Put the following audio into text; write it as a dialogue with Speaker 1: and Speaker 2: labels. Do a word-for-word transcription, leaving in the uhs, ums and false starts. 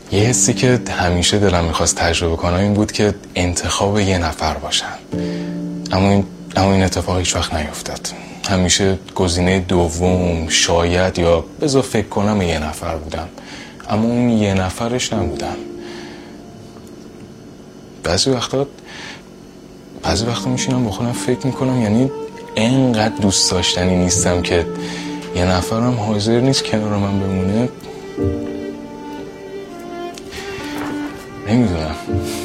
Speaker 1: یه حسی که همیشه دلم میخواست تجربه کنم این بود که انتخاب یه نفر باشم، اما این, اما این اتفاق هیچ وقت نیفتاد. همیشه گزینه دوم، شاید، یا بذار فکر کنم یه نفر بودم، اما اون یه نفرش نبودم. بعضی وقتا بعضی وقتا میشینم با خودم فکر میکنم یعنی اینقدر دوست داشتنی نیستم که یه نفرم حاضر نیست کنار من بمونه. نمیدونم